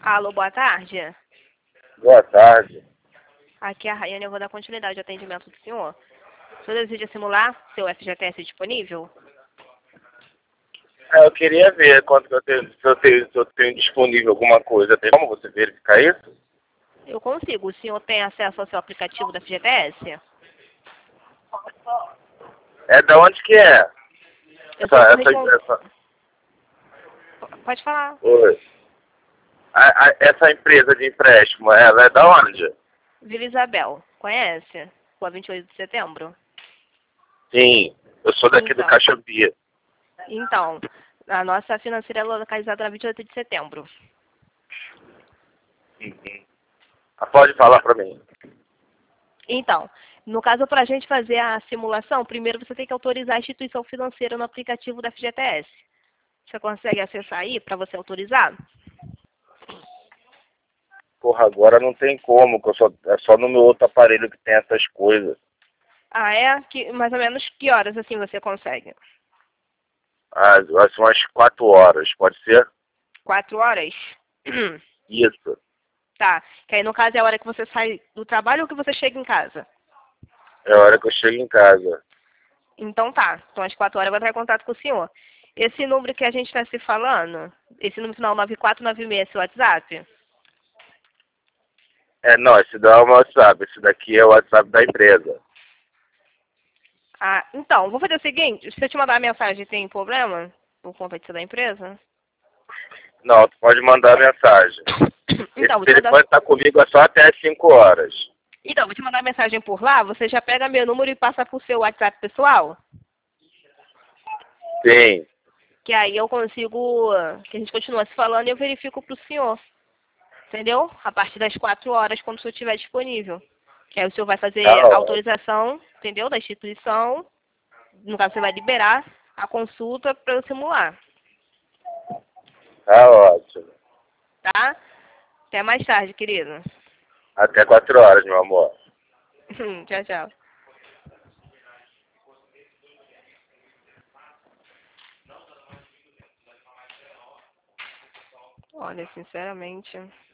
Alô, boa tarde. Boa tarde. Aqui é a Rayane, eu vou dar continuidade ao atendimento do senhor. O senhor deseja simular seu FGTS disponível? Eu queria ver quanto que se eu tenho disponível alguma coisa. Tem como você verificar isso? Eu consigo. O senhor tem acesso ao seu aplicativo da FGTS? É da onde que é? Eu sou Essa, Pode falar. oi. Essa empresa de empréstimo, ela é da onde? Vila Isabel, conhece? Rua 28 de setembro? Sim, eu sou daqui do Então, Caxambi. então, a nossa financeira é localizada na 28 de setembro. Uhum. Pode falar pra mim. Então, no caso, para a gente fazer a simulação, primeiro você tem que autorizar a instituição financeira no aplicativo da FGTS. Você consegue acessar aí para você autorizar? Porra, agora não tem como, que é só no meu outro aparelho que tem essas coisas. Ah, é? Mais ou menos que horas assim você consegue? Vai ser umas 4 horas, pode ser? 4 horas? Isso. Tá. Que aí no caso é a hora que você sai do trabalho ou que você chega em casa? É a hora que eu chego em casa. Então tá. Então às 4 horas eu vou entrar em contato com o senhor. Esse número que a gente está se falando, esse número final 9496 é seu WhatsApp? Não, esse não é o meu WhatsApp, esse daqui é o WhatsApp da empresa. Ah, então, vou fazer o seguinte, se eu te mandar uma mensagem, tem problema? Por conta de ser da empresa? Não, tu pode mandar mensagem. Então, Esse vou te mandar. telefone está comigo só até as 5 horas. Então, vou te mandar mensagem por lá, você já pega meu número e passa pro seu WhatsApp pessoal? Sim. Que aí eu consigo, que a gente continua se falando e eu verifico pro senhor. Entendeu? A partir das 4 horas, quando o senhor estiver disponível. Que aí o senhor vai Tá fazer a ótimo. autorização, entendeu? Da instituição. No caso, você vai liberar a consulta para eu simular. Tá ótimo. Tá? Até mais tarde, querido. Até 4 horas, meu amor. Tchau, tchau. Olha, sinceramente.